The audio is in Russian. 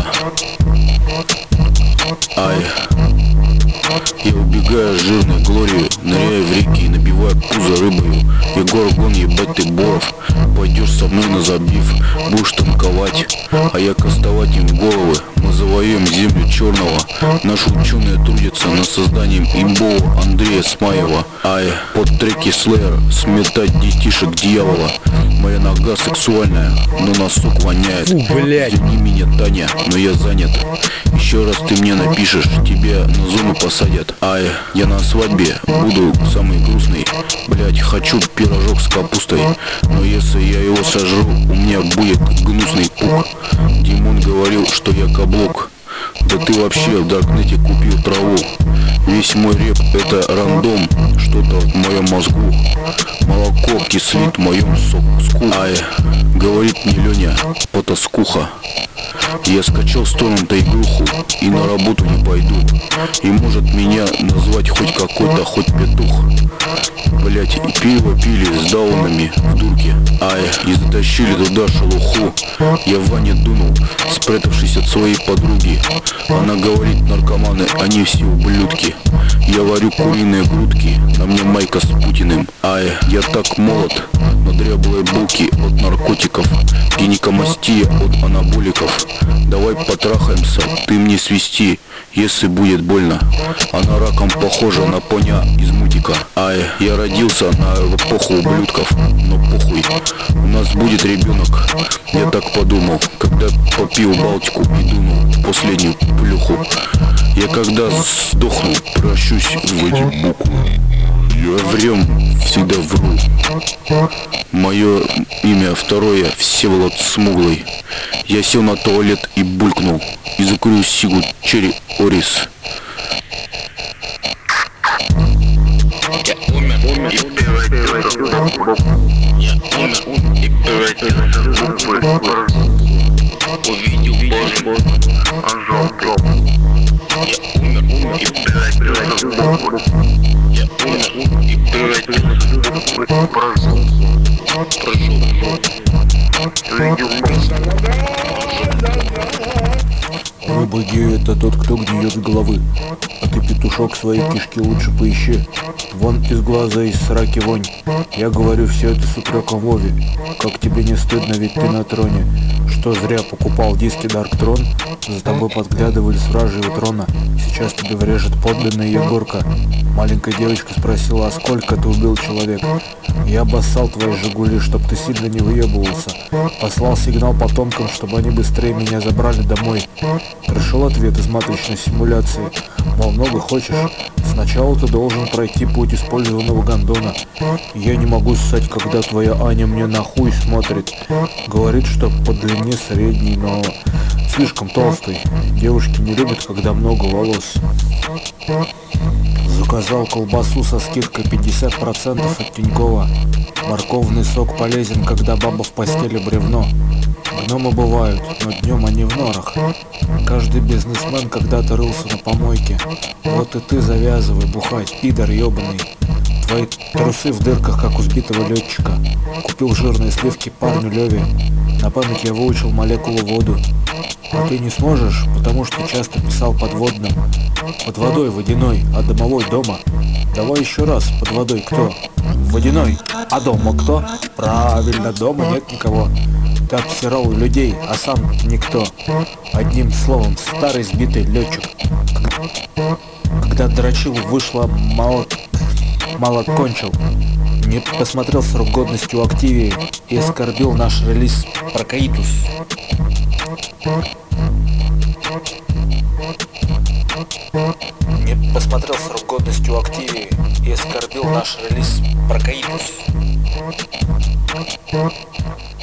Ай, я убегаю от жирной глории, ныряю в реки и набиваю пузо рыбою. Егор Гон, ебать ты Боров, пойдешь со мной на забив, будешь танковать, а я кастовать им в головы. Мы завоюем землю черного, наши ученые трудятся над созданием имбового Андрея Смаева. Ай, под треки Slayer сметать детишек дьявола. Моя нога сексуальная, но носок воняет. Извини меня, Таня, но я занят. Еще раз ты мне напишешь, тебя на зону посадят. Ай, я на свадьбе буду самый грустный. Блять, хочу пирожок с капустой, но если я его сожру, у меня будет гнусный пук. Димон говорил, что я каблук. Да ты вообще в Даркнете купил траву. Весь мой реп это рандом, что-то в моем мозгу. Молоко кислит в моем соку. Ай, говорит мне Леня, потаскуха. Я скачал с тоном-то игруху и на работу не пойду. И может меня назвать хоть какой-то, хоть петух. Блять, и пиво пили с даунами в дурке. Ай, и затащили туда шелуху. Я в ванне дунул, спрятавшись от своей подруги. Она говорит, наркоманы, они все ублюдки. Я варю куриные грудки, на мне майка с Путиным. Ай, я так молод, на дряблые булки от наркотиков, гинекомастия от анаболиков. Давай потрахаемся, ты мне свисти, если будет больно. Она раком похожа на поня из мультика. Ай, я родился на эпоху ублюдков, но похуй, у нас будет ребенок. Я так подумал, когда попил Балтику и дунул последнюю плюху. Я когда сдохну, прощусь в эти буквы. Я врем, всегда вру. Мое имя второе Всеволод Смуглый. Я сел на туалет и булькнул, и закурил сигу Черри Орис. Я умер и увидел Боже, я умер и я умер и Рыба гея — это тот, кто гниет с головы. А ты, петушок, свои кишки лучше поищи. Вон из глаза, из сраки вонь. Я говорю все это с упреком Вове. Как тебе не стыдно, ведь ты на троне. Что зря покупал диски Дарктрон? За тобой подглядывали с вражьего трона. Сейчас тебе врежет подданная Егорка. Маленькая девочка спросила, а сколько ты убил человек? Я обоссал твои Жигули, чтоб ты сильно не выебывался. Послал сигнал потомкам, чтобы они быстрее меня забрали домой. Пришел ответ из матричной симуляции. Мол, много хочешь? Сначала ты должен пройти путь использованного гондона. Я не могу ссать, когда твоя Аня мне на хуй смотрит. Говорит, что по длине средний, но слишком толстый. Девушки не любят, когда много волос. Заказал колбасу со скидкой 50% от Тинькова. Морковный сок полезен, когда баба в постели бревно. Гномы бывают, но днем они в норах. Каждый бизнесмен когда-то рылся на помойке. Вот и ты завязывай бухать, пидор ебаный. Твои трусы в дырках, как у сбитого летчика. Купил жирные сливки парню Леве. На память я выучил молекулу воду. А ты не сможешь, потому что часто писал подводным. Под водой водяной, а домовой дома. Давай еще раз, под водой кто? Водяной, а дома кто? Правильно, дома нет никого. Ты обсирал людей, а сам никто. Одним словом, старый сбитый летчик. Когда дрочил, вышло мало кончил. Не посмотрел срок годности у Активии и оскорбил наш релиз Прокаитус. Не посмотрел срок годности у Активии и оскорбил наш релиз Прокаитус.